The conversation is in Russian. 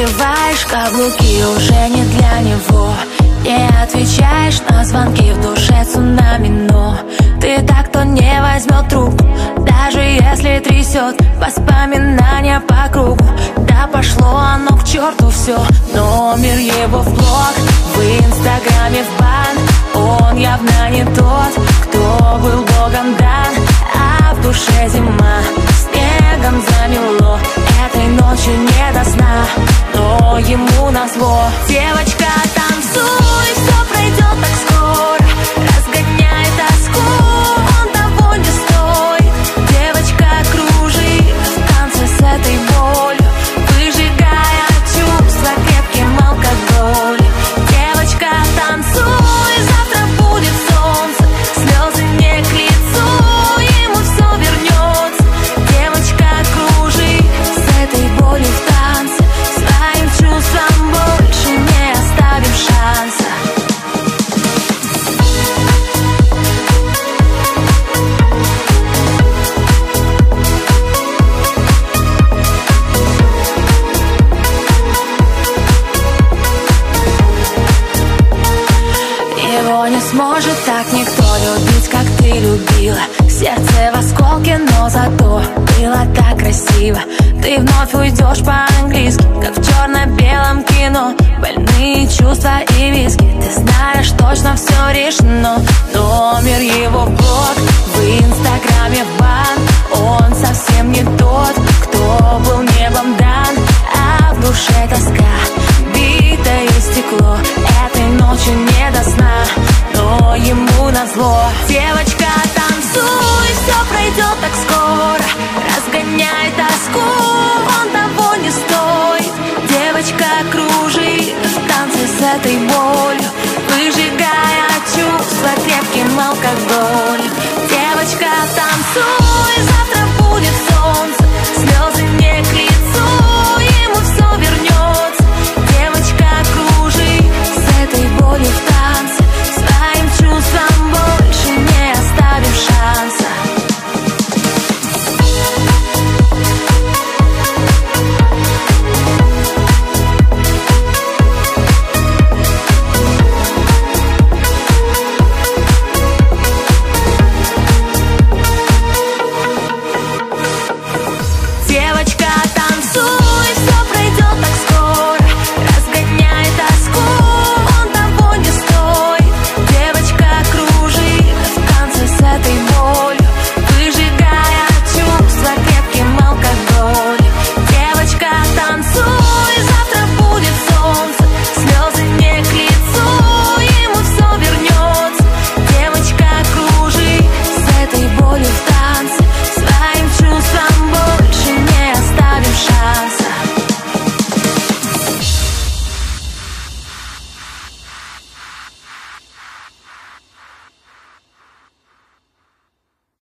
надеваешь каблуки, уже не для него. Не отвечаешь на звонки, в душе цунами, но ты так, кто не возьмет трубку, даже если трясет воспоминания по кругу. Да пошло оно к черту все, номер его в блог, в инстаграме в бан. Он явно не тот, кто был богом дан, а в душе зима, снегом замело. Этой ночью не до сна, но ему назло. Девочка, танцуй, все пройдет так скоро, разгоняй тоску, он того не стоит. Девочка, кружи в танце с этой болью, выжигая чувства крепким алкоголем. Девочка, танцуй, завтра будет солнце, слезы не к лицу, ему все вернется. Девочка, кружи с этой болью в танце, своим чувствам больше не оставим шанса. Его не сможет так никто любить, как ты любила. Сердце в осколке, но зато было так красиво. Ты вновь уйдешь по-английски, как в черно-белом кино. Больные чувства и виски, ты знаешь, точно все решено. Номер его блог, в инстаграме в бан. Он совсем не тот, кто был небом дан, а в душе тоска, битое стекло. Этой ночью не до сна, но ему назло. Девочка, танцуй, все пройдет так скоро, разгоняй тоску, он того не стоит. Девочка, кружи в танце с этой болью, выжигая чувства крепким алкоголем. Девочка, танцуй.